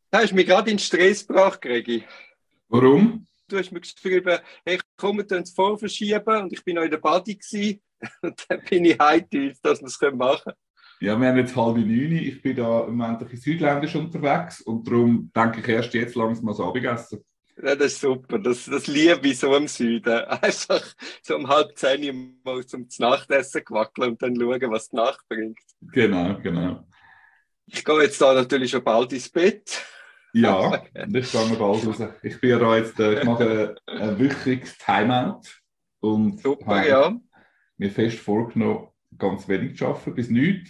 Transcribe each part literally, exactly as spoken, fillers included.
Da hast du mich gerade in Stress gebracht, Gregi. Warum? Du hast mir geschrieben, hey, komm, wir uns vorverschieben und ich bin noch in der Body gewesen. Und dann bin ich heimtief, dass wir es machen können. Ja, wir haben jetzt halb neun. Ich bin da im Moment ein bisschen südländisch unterwegs und darum denke ich erst jetzt langsam mal das Abendessen. Ja, das ist super. Das, das liebe ich so im Süden. Einfach so um halb zehn mal zum Nachtessen gewackeln und dann schauen, was die Nacht bringt. Genau, genau. Ich gehe jetzt da natürlich schon bald ins Bett. Ja, und ich gehe bald raus. Ich bin ja da jetzt, äh, ich mache ein, ein wöchiges Timeout und Super, habe ja. mir fest vorgenommen, ganz wenig zu arbeiten, bis nichts.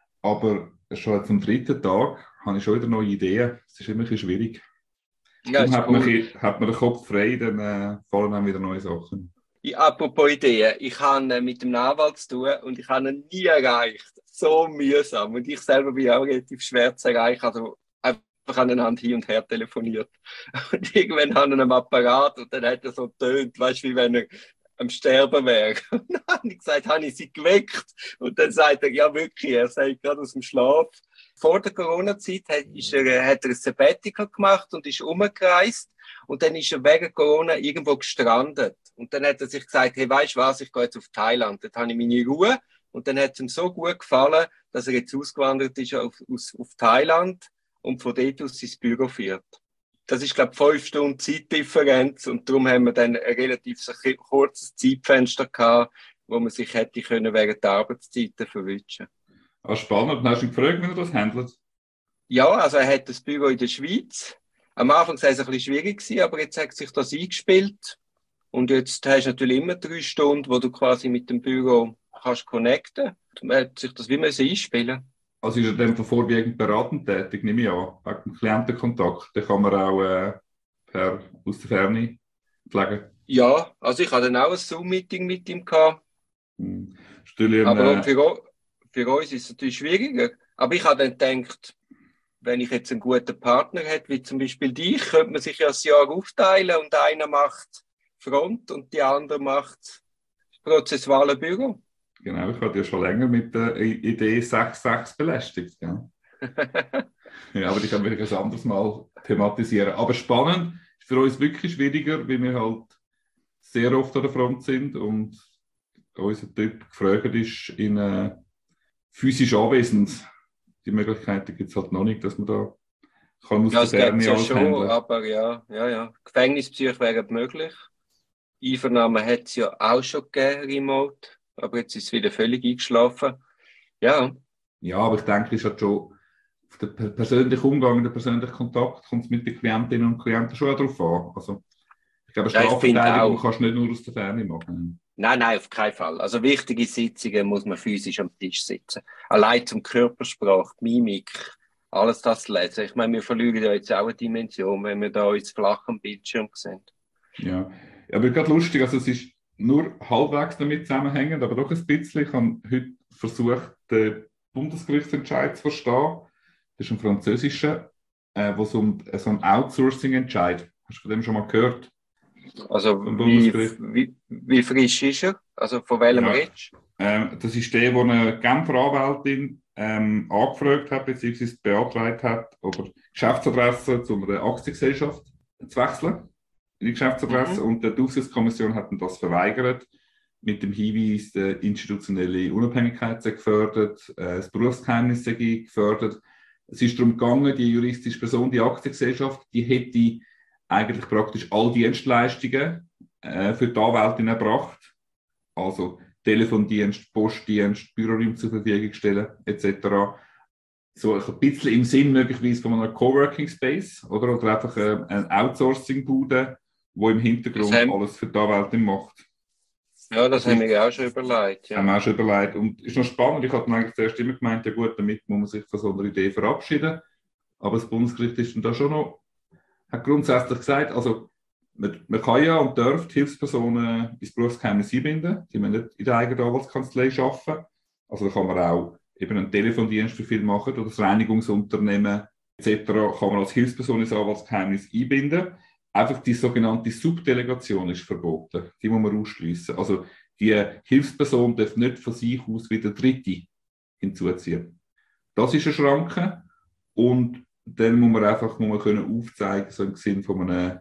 Aber schon jetzt am dritten Tag habe ich schon wieder neue Ideen. Es ist immer ein bisschen schwierig. Ja, Darum ist hat man, cool. hat man den Kopf frei, dann äh, fallen dann wieder neue Sachen. Ja, apropos Ideen, ich habe äh, mit dem Anwalt zu tun und ich habe ihn nie erreicht. So mühsam. Und ich selber bin auch relativ schwer zu erreichen. Also einfach aneinander hin und her telefoniert. Und irgendwann habe ich einen Apparat und dann hat er so getönt, weißt du, wie wenn er am Sterben wäre. Und dann habe ich gesagt, habe ich sie geweckt? Und dann sagt er, ja wirklich, er sei gerade aus dem Schlaf. Vor der Corona-Zeit hat, ist er, hat er ein Sabbatical gemacht und ist umgereist. Und dann ist er wegen Corona irgendwo gestrandet. Und dann hat er sich gesagt, hey, weißt du was, ich gehe jetzt auf Thailand. Dort habe ich meine Ruhe. Und dann hat es ihm so gut gefallen, dass er jetzt ausgewandert ist auf, aus, auf Thailand und von dort aus sein Büro führt. Das ist, glaube ich, fünf Stunden Zeitdifferenz. Und darum haben wir dann ein relativ kurzes Zeitfenster gehabt, wo man sich hätte können während der Arbeitszeiten verwünschen. Ah, spannend. Hast du ihn gefragt, wie er das handelt? Ja, also er hat das Büro in der Schweiz. Am Anfang war es ein bisschen schwierig gewesen, aber jetzt hat sich das eingespielt. Und jetzt hast du natürlich immer drei Stunden, wo du quasi mit dem Büro kannst connecten. Man hat sich das wie man einspielen. Also ist er dann vorwiegend beratend tätig, nehme ich an, wegen dem Klientenkontakt. Den kann man auch äh, per, aus der Ferne pflegen. Ja, also ich hatte dann auch ein Zoom-Meeting mit ihm gehabt. Hm. Ein, Aber äh, für, für uns ist es natürlich schwieriger. Aber ich habe dann gedacht, wenn ich jetzt einen guten Partner hätte, wie zum Beispiel dich, könnte man sich ja das Jahr aufteilen und einer macht Front und die andere macht das prozessuale Büro. Genau, ich hatte ja schon länger mit der Idee sechs sechs belästigt. Ja. Ja, aber ich kann wirklich ein anderes Mal thematisieren. Aber spannend, ist für uns wirklich schwieriger, weil wir halt sehr oft an der Front sind und unser Typ gefragt ist, in äh, physisch anwesend. Die Möglichkeiten gibt es halt noch nicht, dass man da kann aus Ja, der es gibt Ferne es ja alles schon, handeln. aber ja, ja, ja. Gefängnispsych wäre möglich. Einvernahme hat es ja auch schon gegeben, remote. Aber jetzt ist es wieder völlig eingeschlafen. Ja. Ja, aber ich denke, es hat schon auf den per persönlichen Umgang, den persönlichen Kontakt kommt es mit den Klientinnen und Klienten schon darauf an. Also, ich glaube, Ja, ich finde Strafverteidigung auch. kannst du nicht nur aus der Ferne machen. Nein, nein, auf keinen Fall. Also wichtige Sitzungen muss man physisch am Tisch sitzen. Allein zum Körpersprache, Mimik, alles das zu lesen. Ich meine, wir verlieren ja jetzt auch eine Dimension, wenn wir da uns flach am Bildschirm sehen. Ja, aber gerade lustig, also es ist nur halbwegs damit zusammenhängend, aber doch ein bisschen. Ich habe heute versucht, den Bundesgerichtsentscheid zu verstehen. Das ist ein französischer, äh, wo es um äh, so einen Outsourcing-Entscheid. Hast du von dem schon mal gehört? Also Vom wie, Bundesgericht? wie, wie frisch ist er? Also von welchem Ja, redest du? ähm, das ist der, wo eine Genfer Anwältin ähm, angefragt hat, beziehungsweise beantragt hat, ob er Geschäftsadresse zu einer Aktiengesellschaft zu wechseln, in die Geschäftsadresse. Mhm. Und die Aufsichtskommission hat ihm das verweigert, mit dem Hinweis, die institutionelle Unabhängigkeit sei gefördert, äh, das Berufsgeheimnis sei gefördert. Es ist darum gegangen, die juristische Person, die Aktiengesellschaft, die hätte eigentlich praktisch all Dienstleistungen äh, für die Anwältin erbracht. Also Telefondienst, Postdienst, Büroräume zur Verfügung stellen, et cetera. So ein bisschen im Sinn möglicherweise von einer Coworking Space oder, oder einfach äh, ein Outsourcing-Bude, wo im Hintergrund haben, alles für die Anwältin macht. ja, das Das haben ist, wir ja auch schon überlegt. Ja. haben wir auch schon überlegt. Und ist noch spannend, ich hatte eigentlich zuerst immer gemeint, ja gut, damit muss man sich von so einer Idee verabschieden. Aber das Bundesgericht ist dann da schon noch, hat grundsätzlich gesagt, also man, man kann ja und darf die Hilfspersonen ins Berufsgeheimnis einbinden, die man nicht in der eigenen Anwaltskanzlei arbeiten. Also da kann man auch eben einen Telefondienst für viel machen oder das Reinigungsunternehmen et cetera kann man als Hilfsperson ins Anwaltsgeheimnis einbinden. Einfach die sogenannte Subdelegation ist verboten. Die muss man ausschliessen. Also die Hilfsperson darf nicht von sich aus wieder Dritte hinzuziehen. Das ist eine Schranke. Und dann muss man einfach muss man können aufzeigen, so im Sinne von einem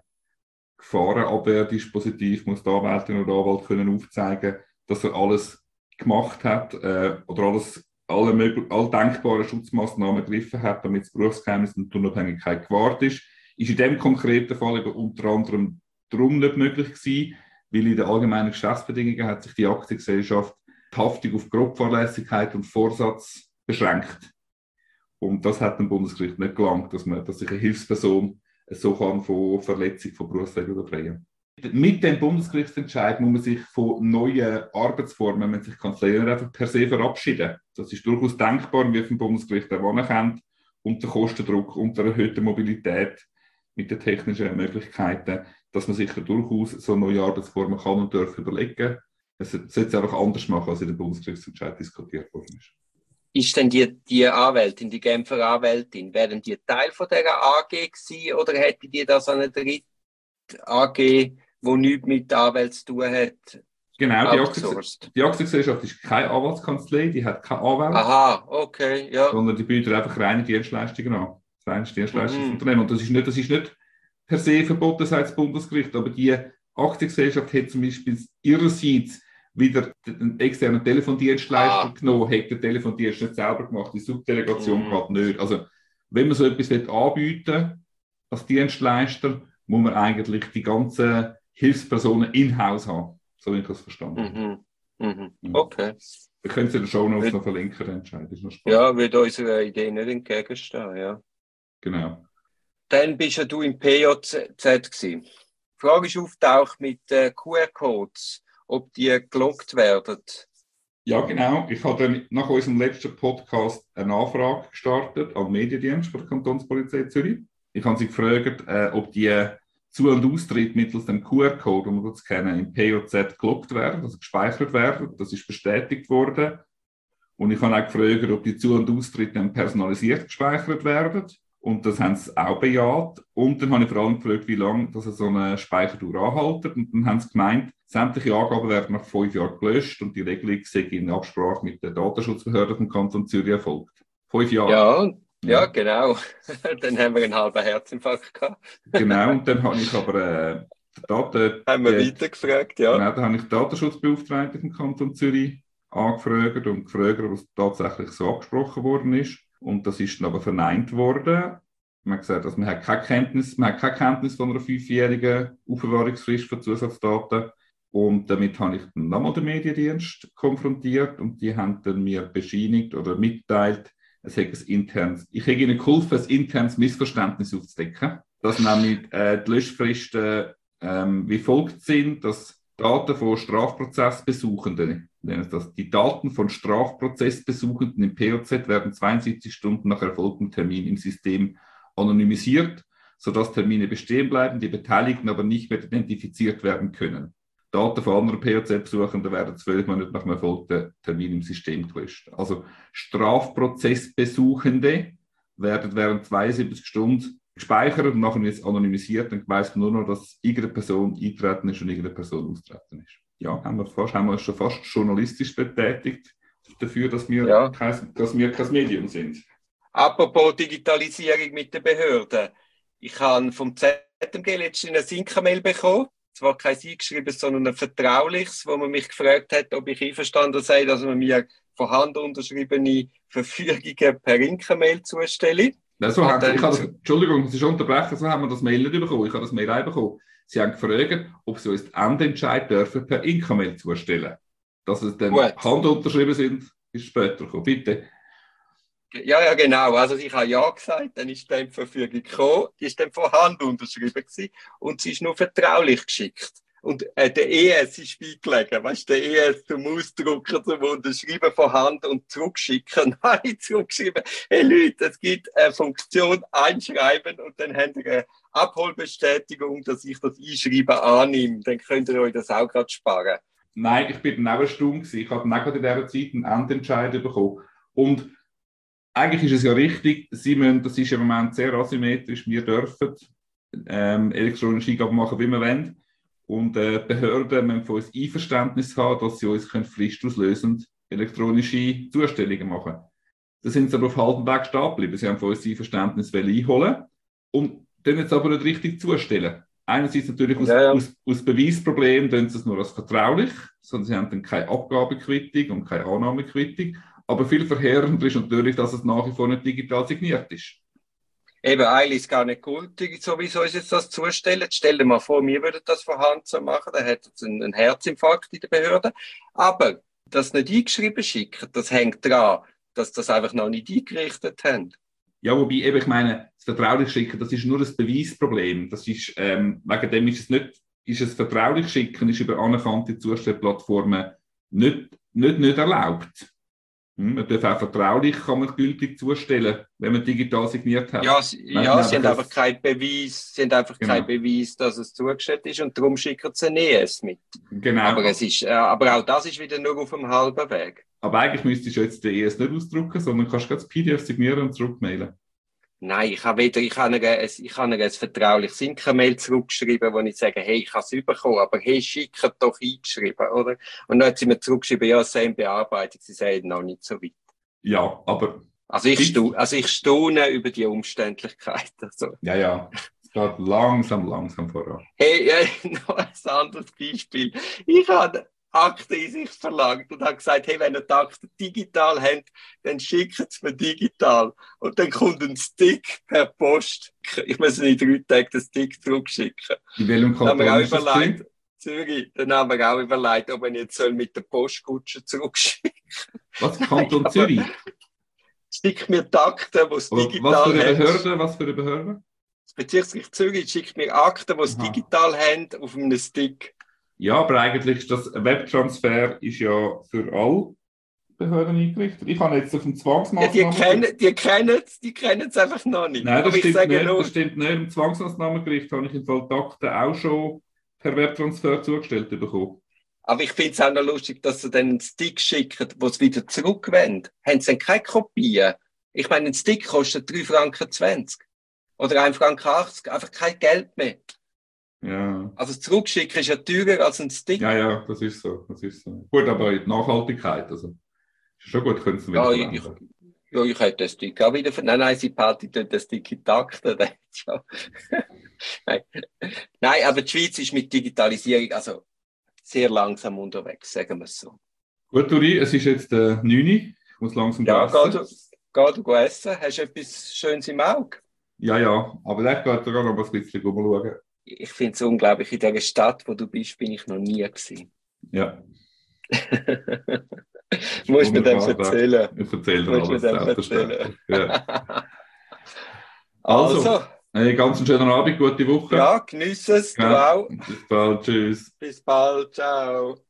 Gefahrenabwehrdispositiv, muss die Anwältin oder Anwalt können aufzeigen, dass er alles gemacht hat äh, oder alles, alle, möglich, alle denkbaren Schutzmaßnahmen ergriffen hat, damit das Berufsgeheimnis und die Unabhängigkeit gewahrt ist. Ist in dem konkreten Fall eben unter anderem darum nicht möglich gewesen, weil in den allgemeinen Geschäftsbedingungen hat sich die Aktiengesellschaft die Haftung auf Grobfahrlässigkeit und Vorsatz beschränkt. Und das hat dem Bundesgericht nicht gelangt, dass, man, dass sich eine Hilfsperson so kann von Verletzung von Berufsregeln befreien. Mit dem Bundesgerichtsentscheid muss man sich von neuen Arbeitsformen, wenn man sich Kanzleien einfach per se verabschieden. Das ist durchaus denkbar, wie vom Bundesgericht auch anerkannt, unter Kostendruck, unter erhöhter Mobilität, mit den technischen Möglichkeiten, dass man sich durchaus so neue Arbeitsformen kann und darf überlegen. Es sollte es einfach anders machen, als in dem Bundesgerichtsentscheid diskutiert worden ist. Ist denn die, die Anwältin, die Genfer Anwältin, wären die Teil von dieser A G gewesen oder hätte die das an eine dritte A G, die nichts mit Anwälten zu tun hat, genau, outgesourced? Die Aktiengesellschaft ist keine Anwaltskanzlei, die hat keine Anwälte. Aha, okay, ja. Sondern die bietet einfach reine Dienstleistungen an. Das reine Dienstleistungsunternehmen. Mhm. Und das ist, nicht, das ist nicht per se verboten, sagt das Bundesgericht, aber die Aktiengesellschaft hat zum Beispiel ihrerseits wieder einen externen Telefondienstleister ah. genommen, hat den Telefondienst nicht selber gemacht, die Subdelegation mm. gerade nicht. Also, wenn man so etwas anbieten will, als Dienstleister, muss man eigentlich die ganzen Hilfspersonen in-house haben. So wie ich das verstanden habe. Mhm. Mhm. Okay. Wir können es in den Shownotes noch verlinken, den Entscheid. Ist noch spannend. Ja, würde unserer Idee nicht entgegenstehen, ja. Genau. Dann bist ja du im P J Z gewesen. Die Frage ist auftaucht mit äh, Q R-Codes, ob die gelockt werden. Ja, genau. Ich habe dann nach unserem letzten Podcast eine Anfrage gestartet an den Mediendienst der Kantonspolizei Zürich. Ich habe sie gefragt, äh, ob die Zu- und Austritt mittels dem Q R-Code, den wir jetzt kennen, im P J Z gelockt werden, also gespeichert werden. Das ist bestätigt worden. Und ich habe auch gefragt, ob die Zu- und Austritte dann personalisiert gespeichert werden. Und das haben sie auch bejaht. Und dann habe ich vor allem gefragt, wie lange das so eine Speicherdauer anhaltet. Und dann haben sie gemeint, sämtliche Angaben werden nach fünf Jahren gelöscht und die Regelung sei in Absprache mit der Datenschutzbehörde vom Kanton Zürich erfolgt. Fünf Jahre. Ja, ja, ja, genau. Dann haben wir einen halben Herzinfarkt gehabt. Genau, und dann habe ich aber äh, Daten... Haben wir weitergefragt, ja. Genau, dann habe ich die Datenschutzbeauftragte vom Kanton Zürich angefragt und gefragt, ob es tatsächlich so abgesprochen worden ist. Und das ist dann aber verneint worden. Man hat gesagt, dass man hat keine Kenntnis, man hat keine Kenntnis von einer fünfjährigen Aufbewahrungsfrist von Zusatzdaten. Und damit habe ich dann nochmal den Mediendienst konfrontiert und die haben dann mir bescheinigt oder mitteilt, es hätte ein internes, ich hätte ihnen geholfen, ein internes Missverständnis aufzudecken, dass nämlich äh, die Löschfristen ähm, wie folgt sind, dass Daten von Strafprozessbesuchenden, das, die Daten von Strafprozessbesuchenden im P J Z werden zweiundsiebzig Stunden nach erfolgtem Termin im System anonymisiert, sodass Termine bestehen bleiben, die Beteiligten aber nicht mehr identifiziert werden können. Daten von anderen P J Z-Besuchenden werden zwölf Monate nach dem erfolgten Termin im System gelöscht. Also Strafprozessbesuchende werden während zweiundsiebzig Stunden gespeichert und nachher jetzt anonymisiert. Dann weiss man nur noch, dass irgendeine Person eintreten ist und irgendeine Person austreten ist. Ja, haben wir, fast, haben wir schon fast journalistisch betätigt dafür, dass wir, ja. kein, dass wir kein Medium sind. Apropos Digitalisierung mit den Behörden. Ich habe vom Z M G letztens eine Sync-Mail bekommen. Zwar kein eingeschrieben, sondern ein vertrauliches, wo man mich gefragt hat, ob ich einverstanden sei, dass man mir von Hand unterschriebene Verfügungen per Inka-Mail zustelle. Ja, so haben, ich habe das, Entschuldigung, das ist unterbrechen, so haben wir das Mail nicht bekommen. Ich habe das Mail auch bekommen. Sie haben gefragt, ob Sie uns den Endentscheid dürfen per Inka-Mail zustellen. Dass es dann Gut. Handunterschrieben sind, ist später gekommen. Bitte. Ja, ja, genau. Also ich habe ja gesagt, dann ist dann die Verfügung gekommen, die ist dann von Hand unterschrieben gewesen und sie ist nur vertraulich geschickt. Und äh, der E S ist beigelegen, weißt du, der E S zum Ausdrucken, zum Unterschreiben von Hand und zurückschicken. Nein, zurückgeschrieben. Hey Leute, es gibt eine Funktion einschreiben und dann habt ihr eine Abholbestätigung, dass ich das Einschreiben annehme. Dann könnt ihr euch das auch gerade sparen. Nein, ich bin dann auch erstaunt gewesen. Ich habe dann auch in dieser Zeit einen Endentscheid bekommen. Und eigentlich ist es ja richtig, Sie müssen, das ist im Moment sehr asymmetrisch, wir dürfen ähm, elektronische Eingaben machen, wie wir wollen. Und äh, Behörden müssen von uns Einverständnis haben, dass sie uns fristauslösend elektronische Zustellungen machen können. dann sind sie aber auf halbem Weg stehen geblieben. Sie haben von uns Einverständnis einholen und dann jetzt aber nicht richtig zustellen. Einerseits natürlich aus, Ja, ja. aus, aus Beweisproblem, tun sie es nur als vertraulich, sondern sie haben dann keine Abgabequittung und keine Annahmequittung. Aber viel verheerender ist natürlich, dass es nach wie vor nicht digital signiert ist. Eben, eigentlich ist gar nicht gültig, so wie sie uns jetzt das zustellen. Stell dir mal vor, wir würden das von Hand so machen, dann hätte es einen Herzinfarkt in der Behörde. Aber das nicht eingeschrieben schicken, das hängt daran, dass das einfach noch nicht eingerichtet haben. Ja, wobei eben, ich meine, das vertraulich schicken, das ist nur das Beweisproblem. Das ist, ähm, wegen dem ist es nicht, ist es vertraulich schicken, ist über anerkannte Zustellplattformen nicht, nicht, nicht erlaubt. Hm, man darf auch vertraulich, kann man gültig zustellen, wenn man digital signiert hat. Ja, sie, Nein, ja, nein, sie haben das- einfach keinen Beweis, sie haben einfach Genau. keinen Beweis, dass es zugestellt ist und darum schicken sie ein E S mit. Genau. Aber es ist, äh, aber auch das ist wieder nur auf dem halben Weg. Aber eigentlich müsstest du jetzt den E S nicht ausdrucken, sondern kannst du das P D F signieren und zurückmailen. Nein, ich habe weder, ich habe ihr, ein- ich habe ihr ein vertrauliches Inka-Mail zurückgeschrieben, wo ich sage, hey, ich habe es bekommen, aber hey, schickt doch eingeschrieben, oder? Und dann hat sie mir zurückgeschrieben, ja, es sei in Bearbeitung, sie seien noch nicht so weit. Ja, aber Also ich, stu also ich staune über die Umständlichkeit. Also. ja, ja, es geht langsam, langsam voran. Hey, äh, noch ein anderes Beispiel. Ich habe Akteneinsicht verlangt und habe gesagt, hey, wenn ihr die Akten digital habt, dann schickt es mir digital. Und dann kommt ein Stick per Post. Ich muss in drei Tagen den Stick zurückschicken. In welchem Dann haben wir Kanton auch ist das überlegt, gewesen? Zürich, dann haben wir auch überlegt, ob man jetzt soll mit der Postkutsche zurückschicken. Was, Kanton aber- Zürich? Schickt mir die Akten, die es Aber digital was für eine haben. Behörde? Was für eine Behörde? Das Bezirksgericht Zürich schickt mir Akten, die es Aha. digital haben, auf einem Stick. Ja, aber eigentlich ist das Webtransfer ist ja für alle Behörden eingerichtet. Ich habe jetzt auf dem Ja, die Zwangsmaßnahmen... kennen die kennen es die kennen es einfach noch nicht. Nein, das Aber ich stimmt, sage nicht, nur, das stimmt nicht. Im Zwangsmaßnahmengericht habe ich im Fall die Akten auch schon per Webtransfer zugestellt bekommen. aber ich finde es auch noch lustig, dass sie dann einen Stick schicken, wo es wieder zurückwendet. Haben sie dann keine Kopien? Ich meine, ein Stick kostet drei Franken zwanzig oder ein Franken achtzig, einfach kein Geld mehr. Ja. Also das Zurückschicken ist ja teurer als ein Stick. ja, ja, das ist so. Das ist so. Gut, aber die Nachhaltigkeit, also ist schon gut, können Sie wieder Ja, ich, verwenden. ja, ich hätte den Stick auch wieder... ver- Nein, nein, sie behalten den Stick in Takten. Ja. Nein. Nein, aber die Schweiz ist mit Digitalisierung also sehr langsam unterwegs, sagen wir es so. Gut, Uri, es ist jetzt äh, neun Uhr. Ich muss langsam Ja, essen. geh du, geh du essen. Hast du etwas Schönes im Auge? Ja, ja, aber vielleicht geht sogar noch ein bisschen rumschauen. Ich finde es unglaublich. In dieser Stadt, wo du bist, bin ich noch nie gewesen. Ja. Musst mir dann Wunderbar, erzählen. Ich erzähle dir Musst mir alles, dann selbstverständlich. Ja. Also, Also, einen ganz schönen Abend, gute Woche. ja, genieße es, du Ja, auch. bis bald, tschüss. Bis bald, ciao.